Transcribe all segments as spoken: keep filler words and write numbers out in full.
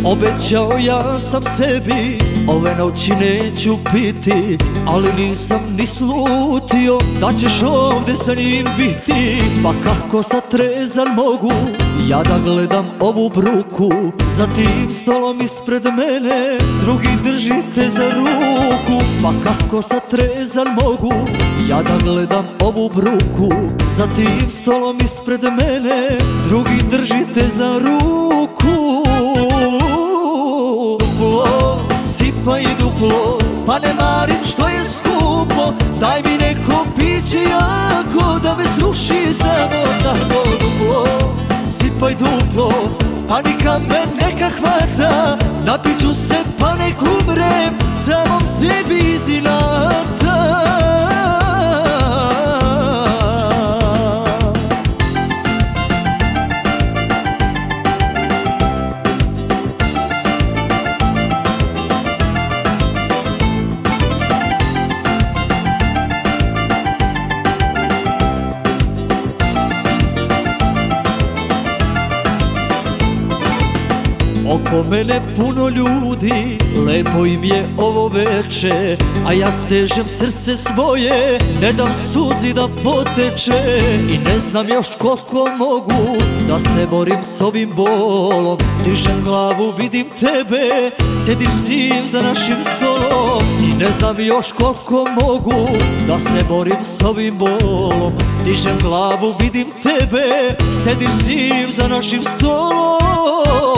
Obećao ja sam sebi, ove noći neću piti, ali nisam ni slutio da ćeš ovde sa njim biti. Pa kako sad trezan mogu ja da gledam ovu bruku, za tim stolom ispred mene drugi držite za ruku. Pa kako sad trezan mogu ja da gledam ovu bruku, za tim stolom ispred mene drugi držite za ruku. Duplo, sipaj duplo, pa ne marim što je skupo, daj mi neko piće jako da me sruši samo tako. Duplo, sipaj duplo, pa nikam me neka hvata, napiću se pa nek umrem samom sebi iz inata. Oko mene puno ljudi, lepo im je ovo veče, a ja stežem srce svoje, ne dam suzi da poteče. I ne znam još koliko mogu da se borim s ovim bolom, dižem glavu, vidim tebe, sediš s njim za našim stolom. I ne znam još koliko mogu da se borim s ovim bolom, dižem glavu, vidim tebe, sediš s njim za našim stolom.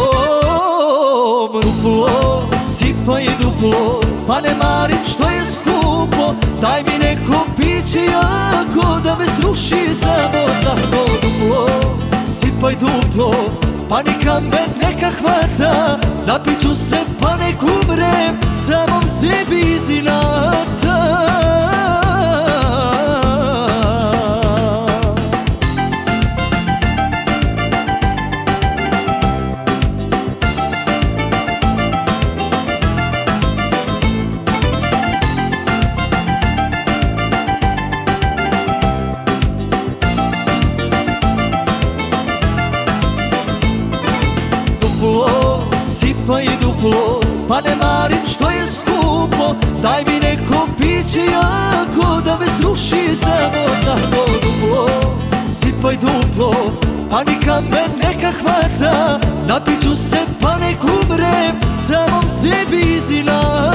Duplo, sipaj duplo, pa ne marim što je skupo, daj mi neko piće jako da me sruši samo tako. Duplo, sipaj duplo, pa nikam me neka hvata, napiću se pa nek umrem samom sebi iz inata. Duplo, sipaj duplo, pa ne marim što je skupo, daj mi neko piće jako da me sruši samo tako. Duplo, sipaj duplo, pa nikam me neka hvata, napiću se pa nek umrem samom sebi iz inata.